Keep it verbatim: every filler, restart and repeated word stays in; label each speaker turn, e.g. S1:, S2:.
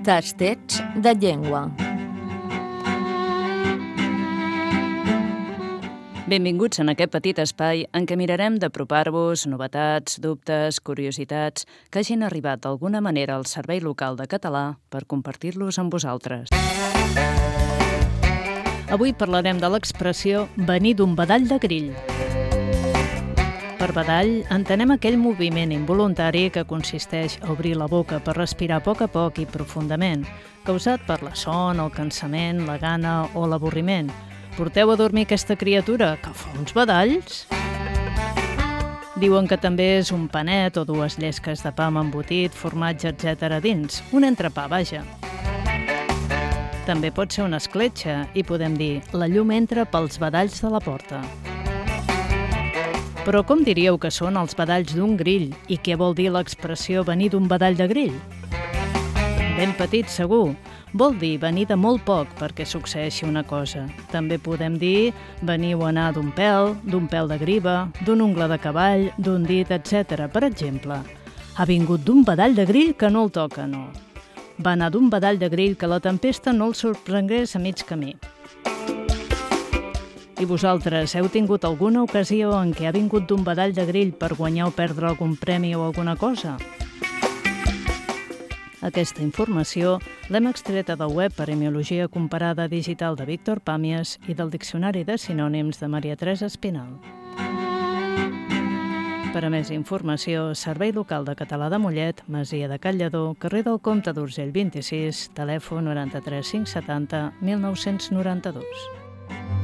S1: Tastets de llengua.
S2: Benvinguts en aquest petit espai en què mirarem d'apropar-vos novetats, dubtes, curiositats que hagin arribat d'alguna manera al Servei Local de Català per compartir-los amb vosaltres. Avui parlarem de l'expressió venir d'un badall de grill. Per badall entenem aquell moviment involuntari que consisteix a obrir la boca per respirar a poc a poc i profundament, causat per la son, el cansament, la gana o l'avorriment. Porteu a dormir aquesta criatura que fa uns badalls? Diuen que també és un panet o dues llesques de pa amb embotit, formatge, etcètera dins, un entrepà, vaja. També pot ser una escletxa i podem dir la llum entra pels badalls de la porta. Però com diríeu que són els badalls d'un grill i què vol dir l'expressió venir d'un badall de grill? Ben petit, segur. Vol dir venir de molt poc perquè succeeixi una cosa. També podem dir venir o anar d'un pèl, d'un pèl de griva, d'un ungla de cavall, d'un dit, etcètera. Per exemple, ha vingut d'un badall de grill que no el toca, no. Va anar d'un badall de grill que la tempesta no el sorprengués a mig camí. I vosaltres, heu tingut alguna ocasió en què ha vingut d'un badall de grill per guanyar o perdre algun premi o alguna cosa? Aquesta informació l'hem extreta del web Paremiologia Comparada Digital de Víctor Pàmies i del Diccionari de Sinònims de Maria Teresa Espinal. Per a més informació, Servei Local de Català de Mollet, Masia de Callador, carrer del Comte d'Urgell vint-i-sis, telèfon noranta-tres cinc setanta mil nou-cents noranta-dos.